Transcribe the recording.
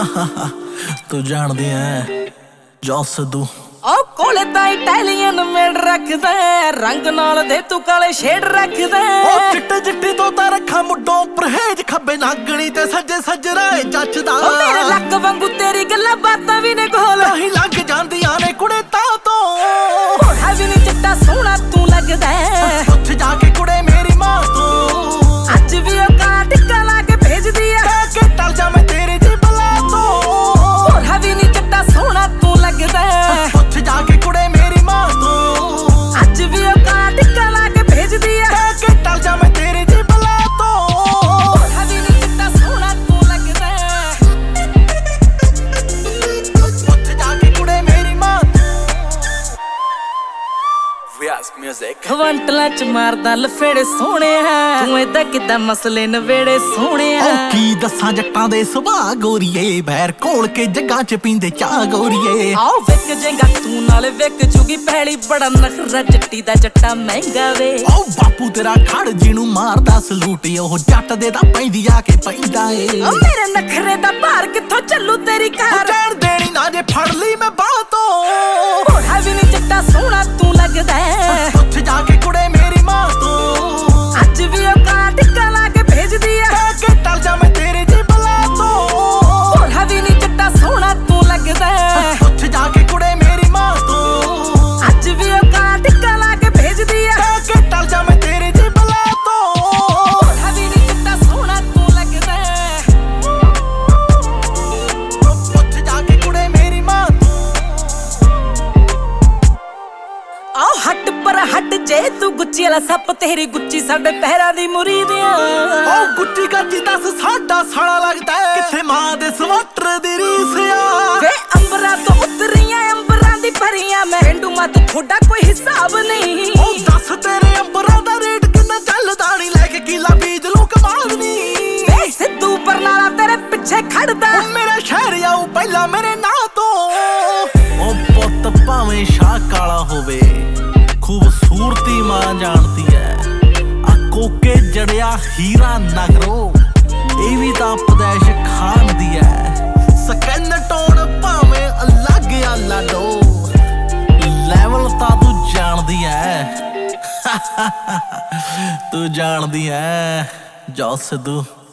तू जानदी है जो सदू ओ कोले ता इटालियन मेड रखदा रंग नाल दे तू काले शेड रखदा ओ चिट्टे चिट्टी तो ता रखा मुड्डों परहेज खब्बे नागणी ते सज्जे सजराए जचदा ओ मेरे लक वांगू तेरी गल्लां बातां भी ने कोल नहीं लग जांदियां ने कुड़े तां तो ओढ़ा भी नी चिट्टा सोहना तू लगदा उत्थ जाके कुड़े मेरी मां तो अज भी ओ काला टिक्का ला के भेजदी है के टल जा मैं तेरे जी बला तो ओढ़ा भी नी चिट्टा सोहना तू लगदा उत्थ जाके कुड़े मेरी मां तो अज भी ओ काला टिक्का ला के भेजदी है के टल जा मैं तेरे जी बला तो ओढ़ा भी नी चिट्टा सोहना तू लगदा उत्थ जाके कुड़े मेरी मां तो Vyas music ਖਵੰਟਲਾਂ ਚ ਮਾਰਦਾ ਲਫੇੜੇ ਸੋਹਣਿਆ ਤੂੰ ਏਦਾਂ ਕਿੱਦਾਂ ਮਸਲੇ ਨਵੇੜੇ ਸੋਹਣਿਆ ਉਹ ਕੀ ਦੱਸਾਂ ਜੱਟਾਂ ਦੇ ਸੁਭਾਅ ਗੋਰੀਏ ਬਹਿਰ ਕੋਲ ਕੇ ਜੱਗਾਂ ਚ ਪੀਂਦੇ ਚਾਹ ਗੋਰੀਏ ਆਓ ਵਿਕ ਜੇਗਾ ਤੂੰ ਨਾਲੇ ਵਿਕ ਜੂਗੀ ਪਹਿਲੀ ਬੜਾ ਨਖਰਾ ਜੱਟੀ ਦਾ ਜੱਟਾ ਮਹਿੰਗਾ ਵੇ ਉਹ ਬਾਪੂ ਤੇਰਾ ਖੜ ਜਿਹਨੂੰ ਮਾਰਦਾ ਸਲੂਟ ਉਹ ਜੱਟ ਦੇ ਤਾਂ ਪੈਂਦੀ ਆ ਕੇ ਪੈਂਦਾ ਏ ਓ ਮੇਰੇ ਨਖਰੇ ਦਾ ਭਾਰ ਕਿੱਥੋਂ ਚੱਲੂ ਤੇਰੀ ਕਾਰ ਜਾਣ ਦੇਣੀ ਨਾ ਜੇ ਫੜ ਲਈ ਮੈਂ ਬਾਹ ਤੋਂ ਓढ़ਾ ਵੀ ਨੀ ਜੱਟਾ ਸੋਹਣਾ ਤੂੰ ਲੱਗਦਾ ਉੱਥੇ ਜਾ ਕੇ ਕੁੜੇ ਮੇਰੀ ਮਾਂ ਤੋਂ ਅੱਜ ਵੀ ਉਹ ਕਾਲਾ ਟਿੱਕਾ ਲਾ ਕੇ ਭੇਜਦੀ ਆ ਕੇ ਟਲ ਜਾ ਮੈਂ ਤੇਰੇ ਜੀ ਬਲਾ ਤੋਂ ਓढ़ਾ ਵੀ ਨੀ ਜੱਟਾ ਸੋਹਣਾ ਤੂੰ ਲੱਗਦਾ ਉੱਥੇ ਜਾ ਕੇ ਕੁੜੇ ਮੇਰੀ ਮਾਂ ਤੋਂ ਅੱਜ ਵੀ ਉਹ ਕਾਲਾ ਟਿੱਕਾ ਲਾ ਕੇ ਭੇਜਦੀ ਆ ਕੇ ਟਲ ਜਾ ਮੈਂ ਤੇਰੇ ਜੀ ਬਲਾ ਤੋਂ ਓढ़ਾ ਵੀ ਨੀ ਜੱਟਾ ਸੋਹਣਾ ਤੂੰ ਲੱਗਦਾ ਉੱਥੇ ਜਾ ਕੇ ਕੁੜੇ ਮੇਰੀ ਮਾਂ ਆਓ ਹੱਟ ਪਰ ਹੱਟ ਜੇ ਤੂੰ ਗੁੱਚੀ ਵਾਲਾ ਸੱਪ ਤੇਰੀ ਗੁੱਚੀ ਸਾਡੇ ਪਹਿਰਾਂ ਦੀ ਮੁਰੀਦ ਆ ਉਹ ਗੁੱਟੀ ਗਾਚੀ ਦੱਸ ਸਾਡਾ ਸਾਲਾ ਲੱਗਦਾ ਕਿੱਥੇ ਮਾਂ ਦੇ ਸਵਾਟਰ ਦੀ ਰੀਸ ਆ ਵੇ ਅੰਬਰਾਂ ਤੋਂ ਉਤਰੀਆਂ ਅੰਬਰਾਂ ਦੀ ਭਰੀਆਂ ਮੈਂ ਰੰਡੂ ਮਤ ਥੋੜਾ ਕੋਈ ਹਿਸਾਬ ਨਹੀਂ ਉਹ ਦੱਸ ਤੇਰੇ ਅੰਬਰਾਂ ਦਾ ਰੇਟ ਕਿੰਨਾ ਚੱਲਦਾ ਨਹੀਂ ਲੈ ਕੇ ਕਿਲਾ ਬੀਜ ਲੂ ਕਮਾਲ ਨਹੀਂ ਵੇ ਸਿੱਧੂ ਪਰਨਾਲਾ ਤੇਰੇ ਪਿੱਛੇ ਖੜਦਾ ਉਹ ਮੇਰਾ ਸ਼ਹਿਰ ਆਉ ਪਹਿਲਾਂ ਮੇਰੇ ਨਾਂ ਤੋਂ ਉਹ ਪੁੱਤ ਭਾਵੇਂ ਸ਼ਾਹ ਕਾਲਾ ਹੋਵੇ ਖੂਬਸੂਰਤੀ ਮਾਂ ਜਾਣਦੀ ਐ ਆ ਕੋਕੇ ਜੜਿਆ ਹੀਰਾ ਨਗਰੋ ਇਹ ਵੀ ਤਾਂ ਪਦੈਸ਼ ਖਾਨ ਦੀ ਐ ਸਕੈਨ ਟੋਨ ਭਾਵੇਂ ਅਲੱਗ ਆ ਲਾਡੋ ਲੈਵਲ ਤਾਂ ਤੂੰ ਜਾਣਦੀ ਐ ਤੂੰ ਜਾਣਦੀ ਐ ਜੋ ਸਿੱਧੂ